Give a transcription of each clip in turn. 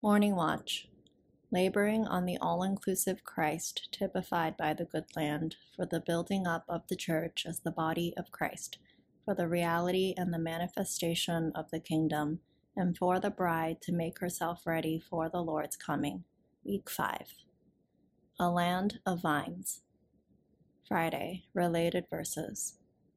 Morning Watch, laboring on the all-inclusive Christ typified by the good land, for the building up of the church as the body of Christ, for the reality and the manifestation of the kingdom, and for the bride to make herself ready for the Lord's coming. Week 5. A Land of Vines. Friday, related verses.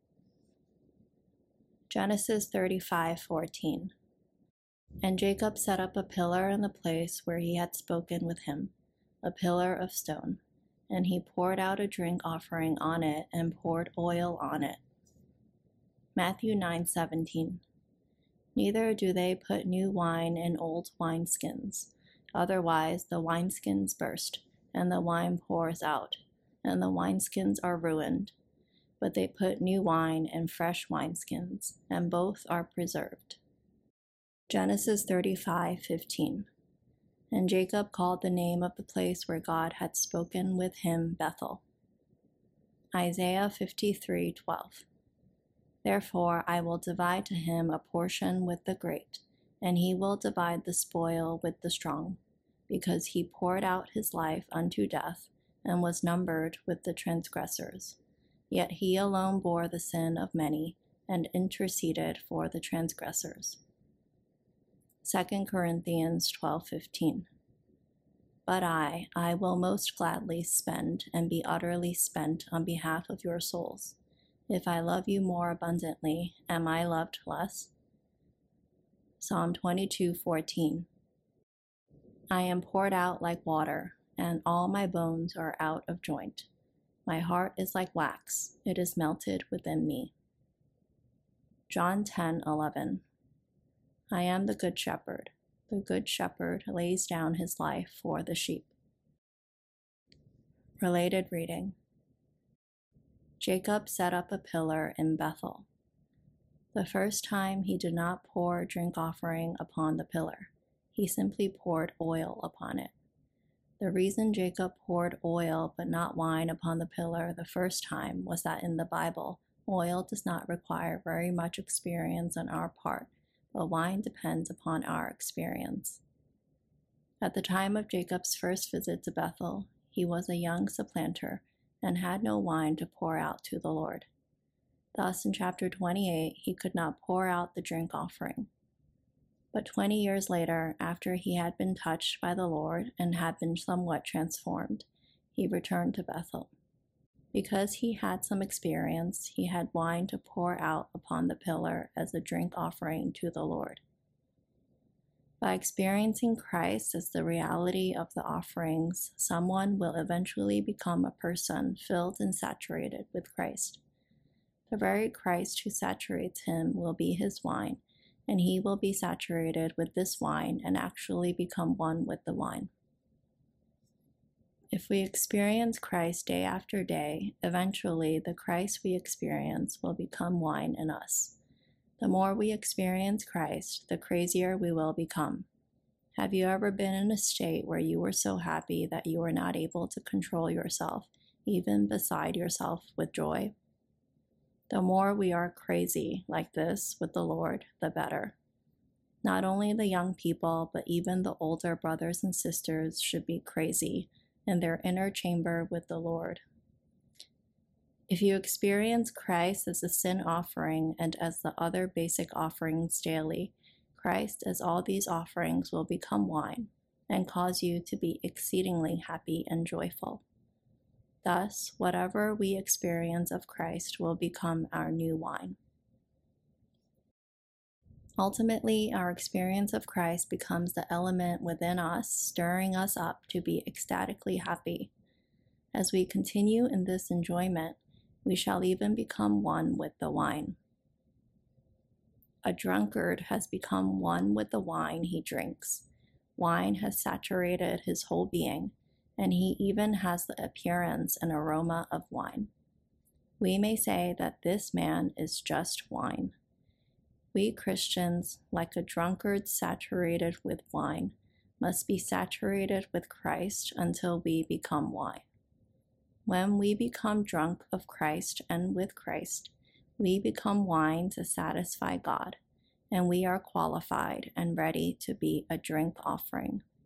Genesis 35:14. And Jacob set up a pillar in the place where he had spoken with him, a pillar of stone, and he poured out a drink offering on it and poured oil on it. Matthew 9:17. Neither do they put new wine in old wineskins, otherwise the wineskins burst, and the wine pours out, and the wineskins are ruined. But they put new wine in fresh wineskins, and both are preserved. Genesis 35:15. And Jacob called the name of the place where God had spoken with him Bethel. Isaiah 53:12. Therefore I will divide to him a portion with the great, and he will divide the spoil with the strong, because he poured out his life unto death, and was numbered with the transgressors. Yet he alone bore the sin of many, and interceded for the transgressors. 2 Corinthians 12:15. But I will most gladly spend and be utterly spent on behalf of your souls. If I love you more abundantly, am I loved less? Psalm 22:14. I am poured out like water, and all my bones are out of joint. My heart is like wax, it is melted within me. John 10:11. I am the good shepherd. The good shepherd lays down his life for the sheep. Related reading. Jacob set up a pillar in Bethel. The first time he did not pour drink offering upon the pillar. He simply poured oil upon it. The reason Jacob poured oil but not wine upon the pillar the first time was that in the Bible, oil does not require very much experience on our part, but wine depends upon our experience. At the time of Jacob's first visit to Bethel, he was a young supplanter and had no wine to pour out to the Lord. Thus, in chapter 28, he could not pour out the drink offering. But 20 years later, after he had been touched by the Lord and had been somewhat transformed, he returned to Bethel. Because he had some experience, he had wine to pour out upon the pillar as a drink offering to the Lord. By experiencing Christ as the reality of the offerings, someone will eventually become a person filled and saturated with Christ. The very Christ who saturates him will be his wine, and he will be saturated with this wine and actually become one with the wine. If we experience Christ day after day, eventually the Christ we experience will become wine in us. The more we experience Christ, the crazier we will become. Have you ever been in a state where you were so happy that you were not able to control yourself, even beside yourself with joy? The more we are crazy like this with the Lord, the better. Not only the young people, but even the older brothers and sisters should be crazy in their inner chamber with the Lord. If you experience Christ as a sin offering and as the other basic offerings daily, Christ as all these offerings will become wine and cause you to be exceedingly happy and joyful. Thus, whatever we experience of Christ will become our new wine. Ultimately, our experience of Christ becomes the element within us, stirring us up to be ecstatically happy. As we continue in this enjoyment, we shall even become one with the wine. A drunkard has become one with the wine he drinks. Wine has saturated his whole being, and he even has the appearance and aroma of wine. We may say that this man is just wine. We Christians, like a drunkard saturated with wine, must be saturated with Christ until we become wine. When we become drunk of Christ and with Christ, we become wine to satisfy God, and we are qualified and ready to be a drink offering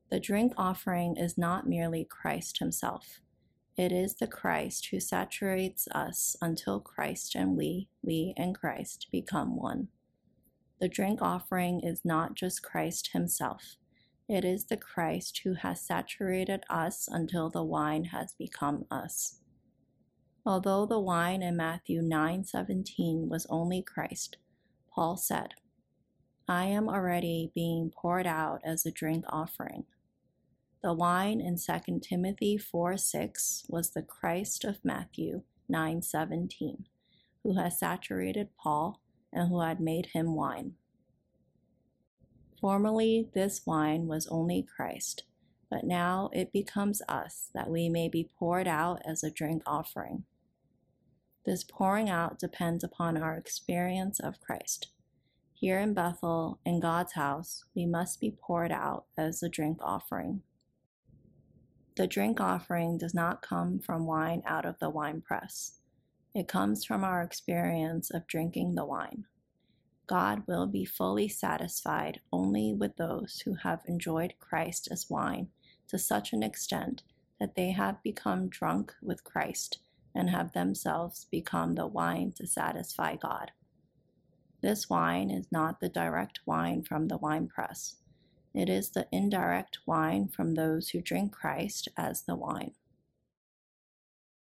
The drink offering is not merely Christ himself. It is the Christ who saturates us until Christ and we and Christ become one. The drink offering is not just Christ himself. It is the Christ who has saturated us until the wine has become us. Although the wine in Matthew 9:17 was only Christ, Paul said, "I am already being poured out as a drink offering." The wine in 2 Timothy 4:6 was the Christ of Matthew 9:17, who has saturated Paul and who had made him wine. Formerly, this wine was only Christ, but now it becomes us that we may be poured out as a drink offering. This pouring out depends upon our experience of Christ. Here in Bethel, in God's house, we must be poured out as a drink offering. The drink offering does not come from wine out of the winepress. It comes from our experience of drinking the wine. God will be fully satisfied only with those who have enjoyed Christ as wine to such an extent that they have become drunk with Christ and have themselves become the wine to satisfy God. This wine is not the direct wine from the winepress. It is the indirect wine from those who drink Christ as the wine.